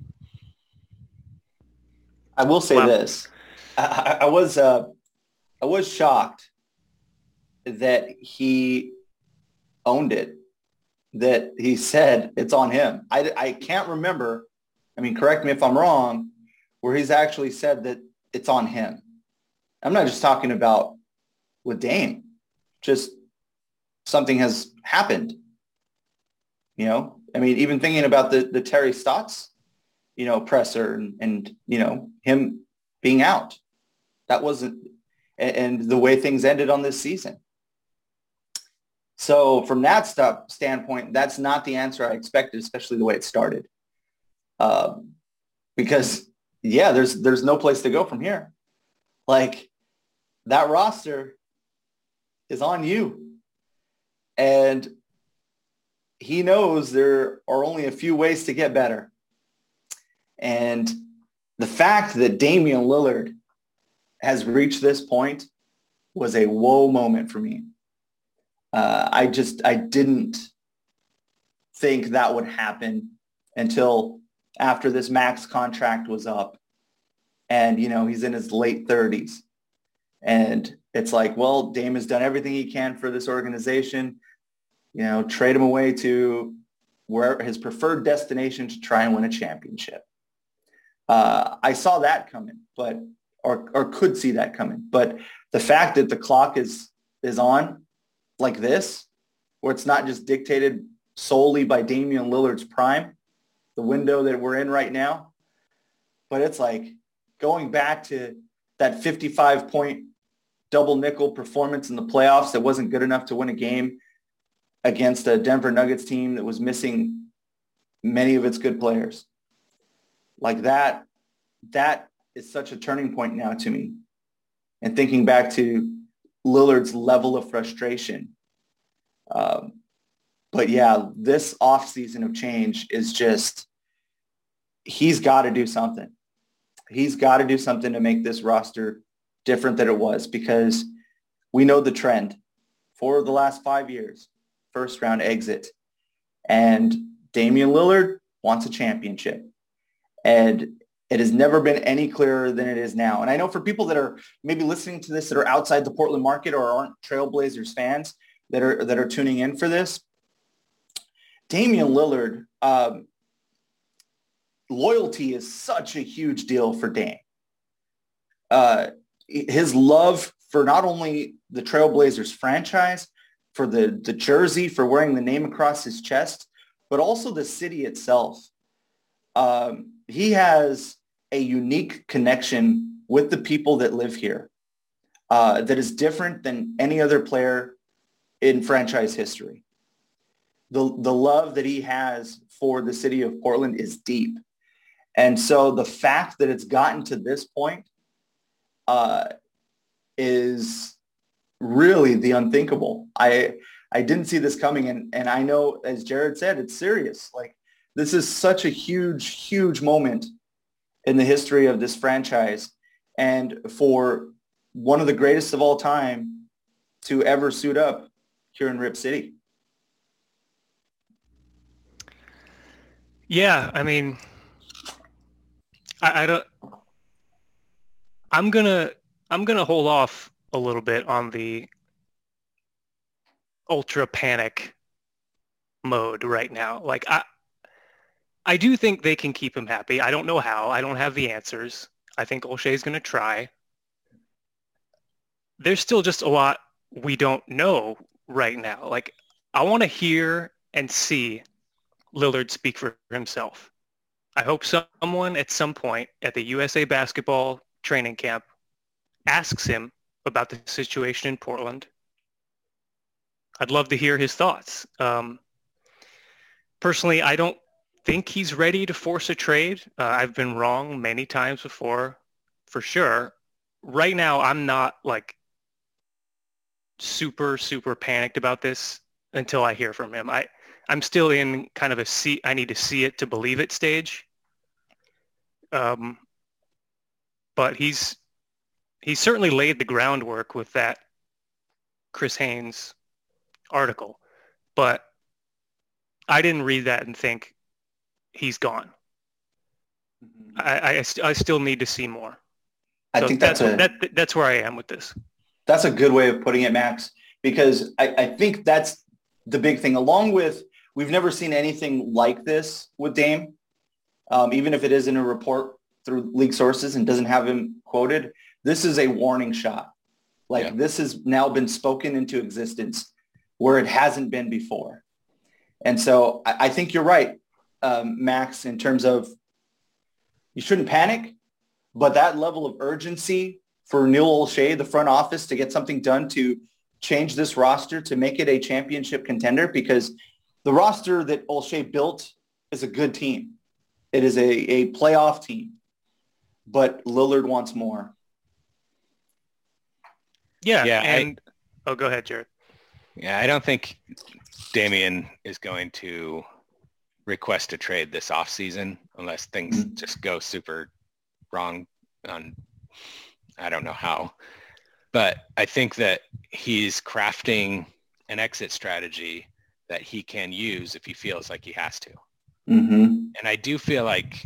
I will say this. I was shocked that he owned it, that he said it's on him. I can't remember, correct me if I'm wrong, where he's actually said that it's on him. I'm not just talking about with Dame, just something has happened. Even thinking about the Terry Stotts, presser and him being out. That wasn't, and the way things ended on this season. So from that standpoint, that's not the answer I expected, especially the way it started. Because there's no place to go from here. Like, that roster is on you. And he knows there are only a few ways to get better. And the fact that Damian Lillard has reached this point was a whoa moment for me. I didn't think that would happen until after this max contract was up. And, he's in his late 30s. And it's like, well, Dame has done everything he can for this organization. Trade him away to where his preferred destination to try and win a championship. I saw that coming, or could see that coming. But the fact that the clock is on like this, where it's not just dictated solely by Damian Lillard's prime, the window that we're in right now, but it's like going back to that 55-point double nickel performance in the playoffs that wasn't good enough to win a game against a Denver Nuggets team that was missing many of its good players. Like that is such a turning point now to me. And thinking back to Lillard's level of frustration. But yeah, this offseason of change is just, he's got to do something. He's got to do something to make this roster different than it was, because we know the trend for the last 5 years, first round exit. And Damian Lillard wants a championship. And it has never been any clearer than it is now. And I know for people that are maybe listening to this that are outside the Portland market or aren't Trailblazers fans that are tuning in for this, Damian Lillard, loyalty is such a huge deal for Dame. His love for not only the Trailblazers franchise, for the jersey, for wearing the name across his chest, but also the city itself. He has a unique connection with the people that live here that is different than any other player in franchise history. The love that he has for the city of Portland is deep. And so the fact that it's gotten to this point is really the unthinkable. I didn't see this coming. And I know, as Jared said, it's serious. Like, this is such a huge, huge moment in the history of this franchise. And for one of the greatest of all time to ever suit up here in Rip City. Yeah, I mean, I don't. I'm gonna hold off a little bit on the ultra panic mode right now. Like, I do think they can keep him happy. I don't know how. I don't have the answers. I think Olshey's going to try. There's still just a lot we don't know right now. Like, I want to hear and see Lillard speak for himself. I hope someone at some point at the USA Basketball training camp asks him about the situation in Portland. I'd love to hear his thoughts. Personally, I don't think he's ready to force a trade. I've been wrong many times before, for sure. Right now, I'm not like super, super panicked about this until I hear from him. I'm still in kind of a I need to see it to believe it stage. But he's certainly laid the groundwork with that Chris Haynes article. But I didn't read that and think he's gone. I still need to see more. I think that's where I am with this. That's a good way of putting it, Max, because I think that's the big thing. Along with, we've never seen anything like this with Dame, even if it is in a report through league sources and doesn't have him quoted. This is a warning shot. This has now been spoken into existence where it hasn't been before. And so I think you're right, Max, in terms of you shouldn't panic, but that level of urgency for Neil Olshey, the front office, to get something done to change this roster, to make it a championship contender, because the roster that Olshey built is a good team. It is a playoff team, but Lillard wants more. Yeah. Go ahead, Jared. Yeah, I don't think Damian is going to request a trade this offseason unless things just go super wrong on, I don't know how. But I think that he's crafting an exit strategy that he can use if he feels like he has to. Mm-hmm. And I do feel like,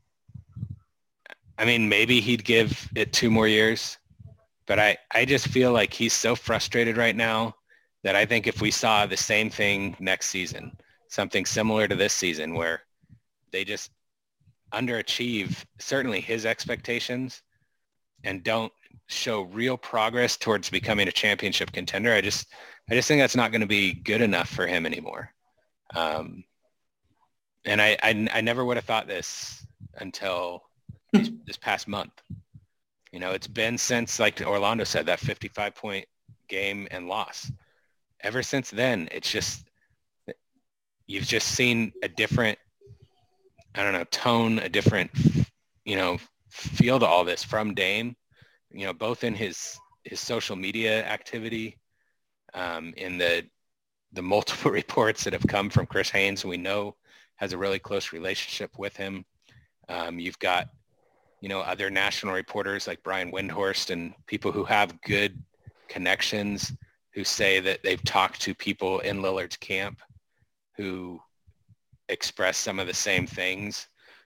I mean, maybe he'd give it 2 more years, but I just feel like he's so frustrated right now that I think if we saw the same thing next season, something similar to this season where they just underachieve certainly his expectations and don't show real progress towards becoming a championship contender, I just think that's not going to be good enough for him anymore. And I never would have thought this until this past month. You know, it's been since, like Orlando said, that 55-point game and loss. Ever since then, it's just, you've just seen a different, I don't know, tone, a different, you know, feel to all this from Dame, you know, both in his social media activity, in the multiple reports that have come from Chris Haynes, who we know has a really close relationship with him. You've got, you know, other national reporters like Brian Windhorst and people who have good connections who say that they've talked to people in Lillard's camp who express some of the same things.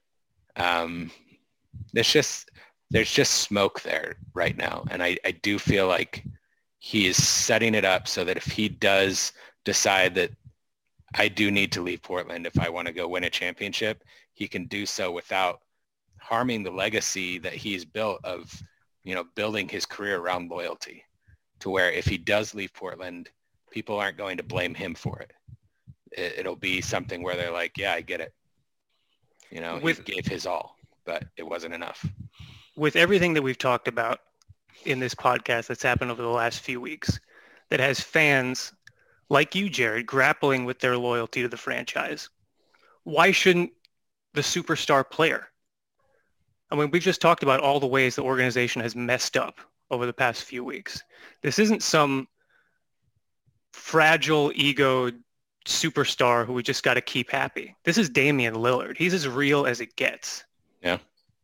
There's just smoke there right now. And I do feel like he is setting it up so that if he does decide that I do need to leave Portland if I want to go win a championship, he can do so without harming the legacy that he's built of, you know, building his career around loyalty, to where if he does leave Portland, people aren't going to blame him for it. It'll be something where they're like, yeah, I get it. You know, he gave his all, but it wasn't enough. With everything that we've talked about in this podcast that's happened over the last few weeks, that has fans like you, Jared, grappling with their loyalty to the franchise, why shouldn't the superstar player? I mean, we've just talked about all the ways the organization has messed up over the past few weeks. This isn't some fragile ego superstar who we just got to keep happy. This is Damian Lillard. He's as real as it gets. Yeah.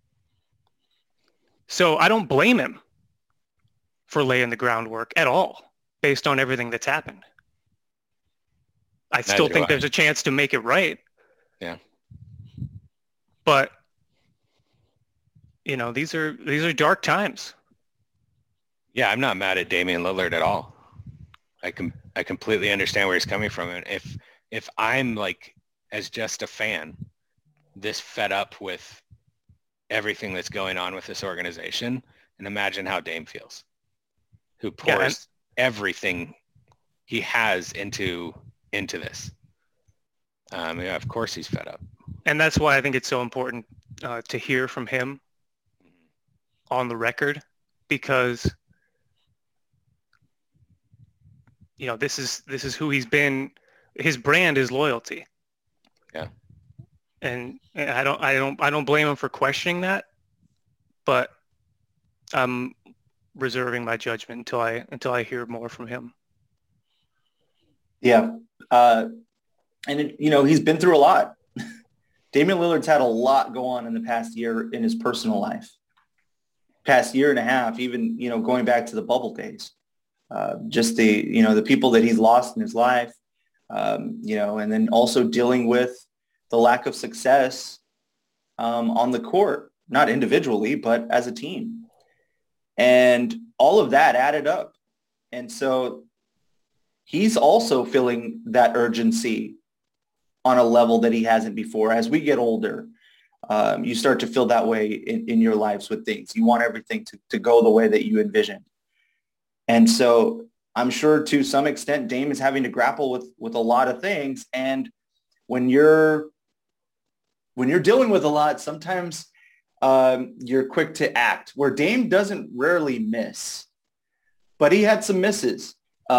So I don't blame him for laying the groundwork at all based on everything that's happened. I still think there's a chance to make it right. Yeah. But, you know, these are dark times. Yeah, I'm not mad at Damian Lillard at all. I completely understand where he's coming from. And if I'm like, as just a fan, this fed up with everything that's going on with this organization, and imagine how Dame feels, who pours everything he has into this. Yeah, of course he's fed up. And that's why I think it's so important to hear from him on the record, because, you know, this is who he's been. His brand is loyalty. Yeah. And I don't blame him for questioning that, but I'm reserving my judgment until I hear more from him. Yeah. You know, he's been through a lot. Damian Lillard's had a lot go on in the past year in his personal life, past year and a half, even, you know, going back to the bubble days. Just the people that he's lost in his life, you know, and then also dealing with the lack of success on the court, not individually, but as a team. And all of that added up. And so he's also feeling that urgency on a level that he hasn't before. As we get older, you start to feel that way in your lives with things. You want everything to go the way that you envisioned. And so I'm sure to some extent Dame is having to grapple with a lot of things. And when you're dealing with a lot, sometimes you're quick to act, where Dame doesn't rarely miss, but he had some misses.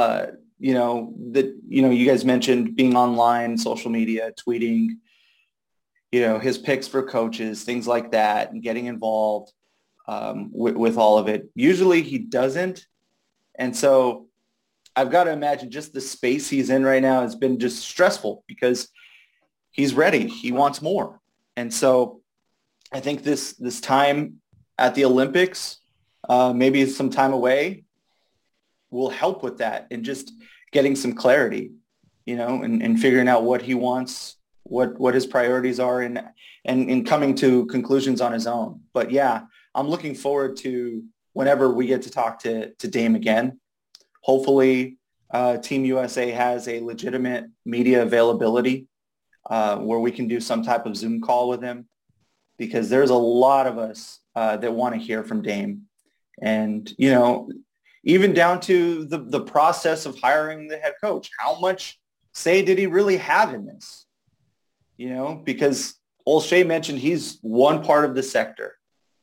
You guys mentioned being online, social media, tweeting, you know, his picks for coaches, things like that, and getting involved with all of it. Usually he doesn't. And so I've got to imagine just the space he's in right now has been just stressful because he's ready. He wants more. And so I think this time at the Olympics, maybe some time away, will help with that and just getting some clarity, you know, and figuring out what he wants, what his priorities are, and coming to conclusions on his own. But yeah, I'm looking forward to whenever we get to talk to Dame again. Hopefully Team USA has a legitimate media availability where we can do some type of Zoom call with him, because there's a lot of us that want to hear from Dame. And, you know, even down to the process of hiring the head coach, how much say did he really have in this? You know, because Olshey mentioned he's one part of the sector.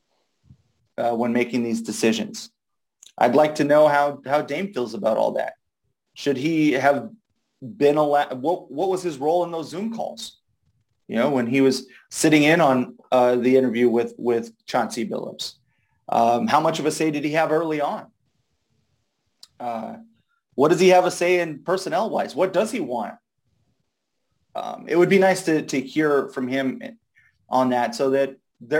when making these decisions. I'd like to know how Dame feels about all that. Should he have been allowed? What was his role in those Zoom calls? When he was sitting in on the interview with Chauncey Billups. How much of a say did he have early on? What does he have a say in personnel-wise? What does he want? It would be nice to hear from him on that, so that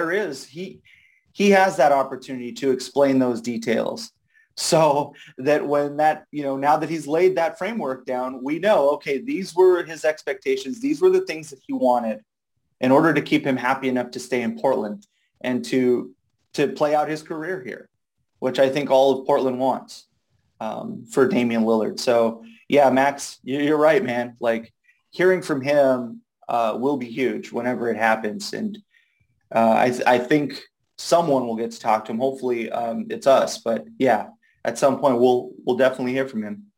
he has that opportunity to explain those details, so that when that, now that he's laid that framework down, we know, okay, these were his expectations. These were the things that he wanted in order to keep him happy enough to stay in Portland and to play out his career here, which I think all of Portland wants for Damian Lillard. So yeah, Max, you're right, man. Like, hearing from him will be huge whenever it happens. And I think someone will get to talk to him. Hopefully it's us, but yeah, at some point we'll definitely hear from him.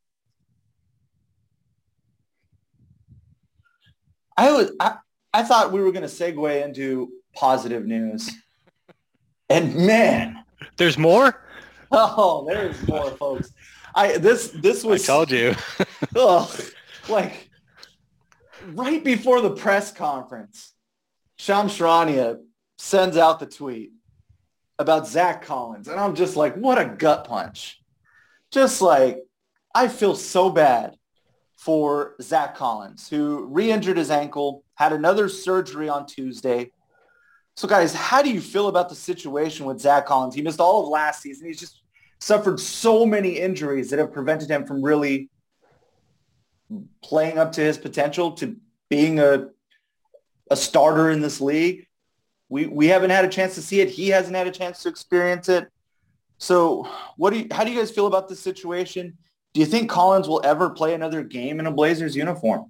I thought we were going to segue into positive news, and man, there's more. Oh, there's more, folks. This was. I told you. Like right before the press conference, Shams Charania sends out the tweet about Zach Collins, and I'm just like, what a gut punch. Just like, I feel so bad for Zach Collins, who re-injured his ankle, had another surgery on Tuesday. So guys, how do you feel about the situation with Zach Collins? He missed all of last season. He's just suffered so many injuries that have prevented him from really playing up to his potential, to being a starter in this league. We haven't had a chance to see it. He hasn't had a chance to experience it. So how do you guys feel about this situation? Do you think Collins will ever play another game in a Blazers uniform?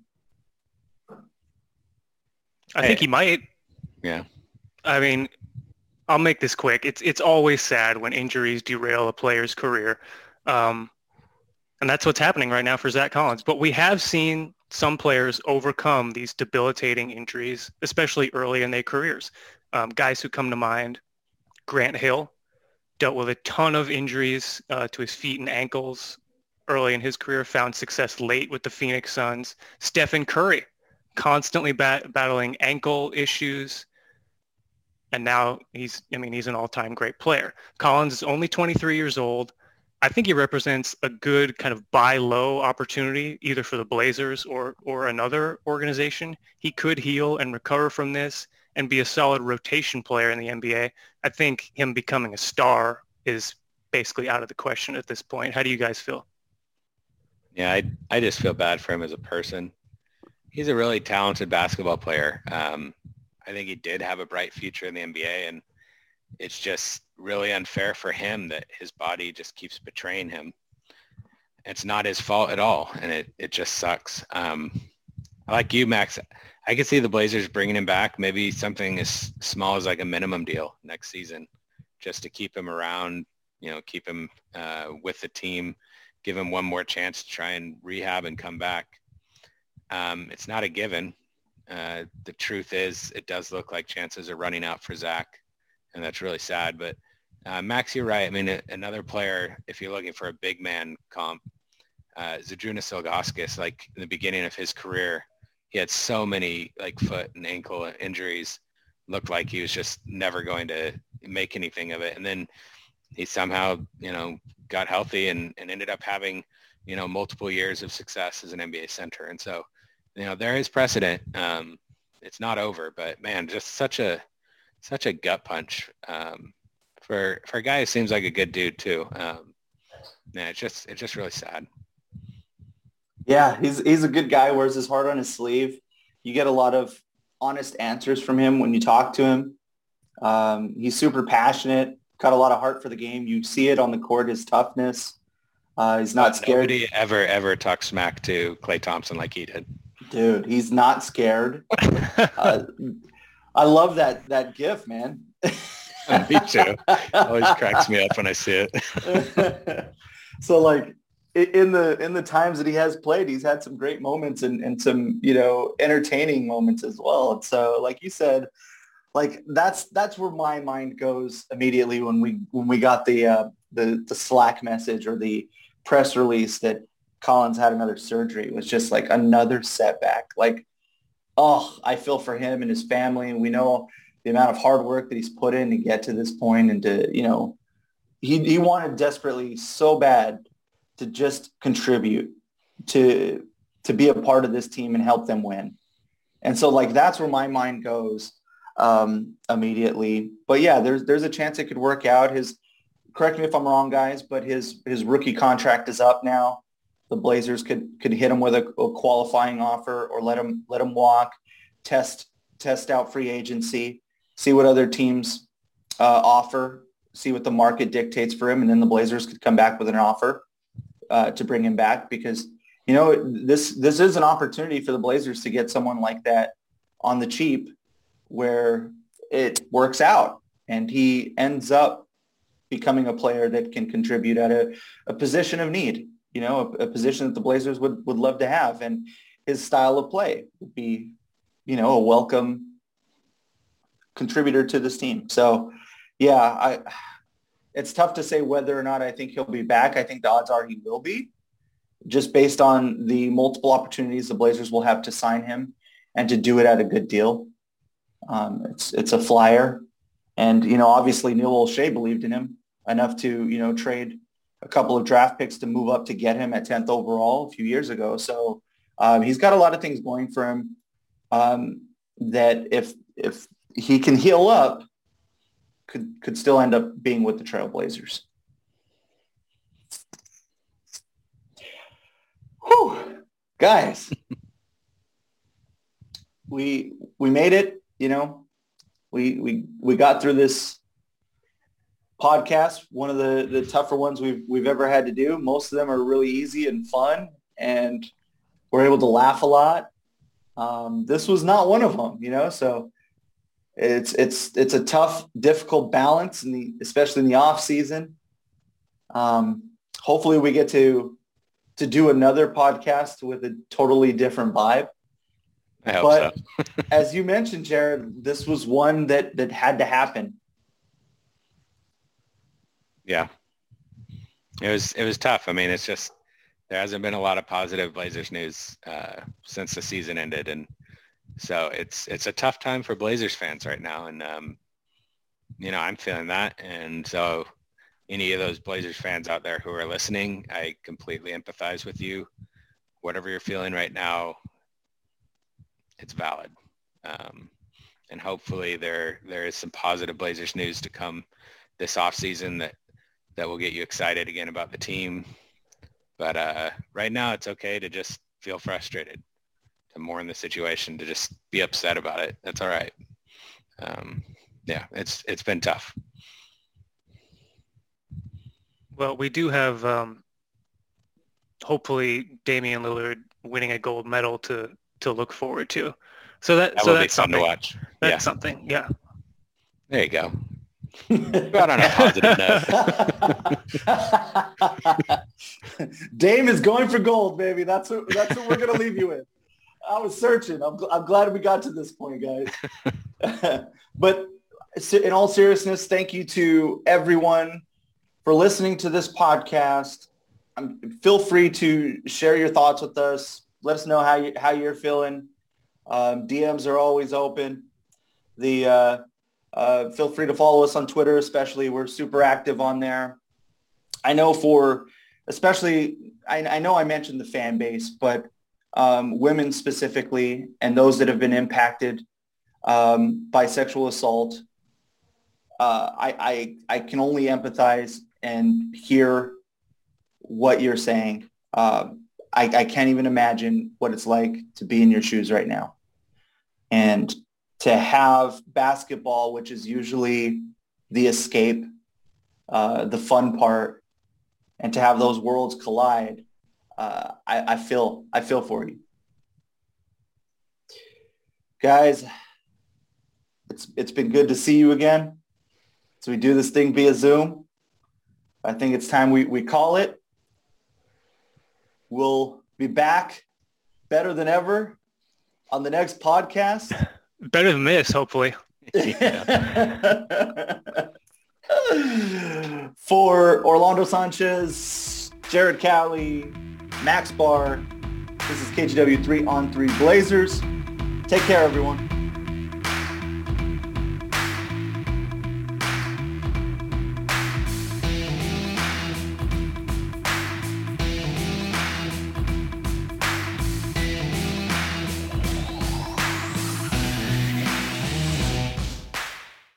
I think he might. Yeah. I mean, I'll make this quick. It's always sad when injuries derail a player's career. And that's what's happening right now for Zach Collins. But we have seen some players overcome these debilitating injuries, especially early in their careers. Guys who come to mind, Grant Hill dealt with a ton of injuries to his feet and ankles early in his career, found success late with the Phoenix Suns. Stephen Curry, constantly battling ankle issues. And now he's an all-time great player. Collins is only 23 years old. I think he represents a good kind of buy low opportunity, either for the Blazers or another organization. He could heal and recover from this and be a solid rotation player in the NBA. I think him becoming a star is basically out of the question at this point. How do you guys feel? Yeah, I just feel bad for him as a person. He's a really talented basketball player. I think he did have a bright future in the NBA, and it's just really unfair for him that his body just keeps betraying him. It's not his fault at all, and it just sucks. Like you, Max, I could see the Blazers bringing him back, maybe something as small as like a minimum deal next season, just to keep him around, keep him with the team, give him one more chance to try and rehab and come back. It's not a given. The truth is, it does look like chances are running out for Zach, and that's really sad. But Max, you're right. I mean, another player, if you're looking for a big man comp, Zydrunas Ilgauskas, like in the beginning of his career, he had so many like foot and ankle injuries, looked like he was just never going to make anything of it. And then he somehow, got healthy and ended up having, multiple years of success as an NBA center. And so, there is precedent. It's not over, but man, just such a gut punch for a guy who seems like a good dude too. It's just really sad. Yeah, he's a good guy, wears his heart on his sleeve. You get a lot of honest answers from him when you talk to him. He's super passionate, got a lot of heart for the game. You see it on the court, his toughness. He's not scared. Nobody ever talked smack to Klay Thompson like he did. Dude, he's not scared. I love that GIF, man. Me too. Always cracks me up when I see it. So like in the times that he has played, he's had some great moments and some, entertaining moments as well. And so like you said, like that's where my mind goes immediately when we got the Slack message or the press release that Collins had another surgery. It was just like another setback. Like, oh, I feel for him and his family, and we know the amount of hard work that he's put in to get to this point, and to, you know, he wanted desperately so bad to just contribute, to be a part of this team and help them win. And so, like, that's where my mind goes immediately. But yeah, there's a chance it could work out. Correct me if I'm wrong, guys, but his rookie contract is up now. The Blazers could hit him with a qualifying offer, or let him walk, test out free agency, see what other teams offer, see what the market dictates for him, and then the Blazers could come back with an offer to bring him back, because, you know, this is an opportunity for the Blazers to get someone like that on the cheap, where it works out and he ends up becoming a player that can contribute at a position of need, you know, a position that the Blazers would love to have. And his style of play would be, you know, a welcome contributor to this team. So, yeah, it's tough to say whether or not I think he'll be back. I think the odds are he will be, just based on the multiple opportunities the Blazers will have to sign him and to do it at a good deal. It's a flyer. And, you know, obviously Neil Olshey believed in him enough to, you know, trade a couple of draft picks to move up to get him at 10th overall a few years ago. So he's got a lot of things going for him that if he can heal up, could still end up being with the Trailblazers. Whew, guys, we made it. You know, we got through this podcast, one of the tougher ones we've ever had to do. Most of them are really easy and fun, and we're able to laugh a lot. This was not one of them, you know, so it's a tough, difficult balance, especially in the off season. Hopefully we get to do another podcast with a totally different vibe. I hope but so. As you mentioned, Jared, this was one that had to happen. Yeah, it was tough. I mean, it's just, there hasn't been a lot of positive Blazers news since the season ended, and so it's a tough time for Blazers fans right now. And you know, I'm feeling that, and so any of those Blazers fans out there who are listening, I completely empathize with you. Whatever you're feeling right now, it's valid. And hopefully there is some positive Blazers news to come this offseason that will get you excited again about the team. But right now it's okay to just feel frustrated, to mourn the situation, to just be upset about it. That's all right. Yeah, it's been tough. Well, we do have hopefully Damian Lillard winning a gold medal to look forward to. So that will be fun to watch. That's something. Yeah. There you go. Got on a positive note. Dame is going for gold, baby. That's what we're gonna leave you with. I was searching. I'm glad we got to this point, guys. But in all seriousness, thank you to everyone for listening to this podcast. Feel free to share your thoughts with us. Let us know how you're feeling. DMs are always open. Feel free to follow us on Twitter, especially. We're super active on there. I know I know I mentioned the fan base, but women specifically, and those that have been impacted by sexual assault, I can only empathize and hear what you're saying. I can't even imagine what it's like to be in your shoes right now. And to have basketball, which is usually the escape, the fun part, and to have those worlds collide, I feel for you. Guys, it's been good to see you again. So we do this thing via Zoom. I think it's time we call it. We'll be back better than ever on the next podcast. Better than this, hopefully. For Orlando Sanchez, Jared Cowley, Max Barr, this is KGW 3 on 3 Blazers. Take care, everyone.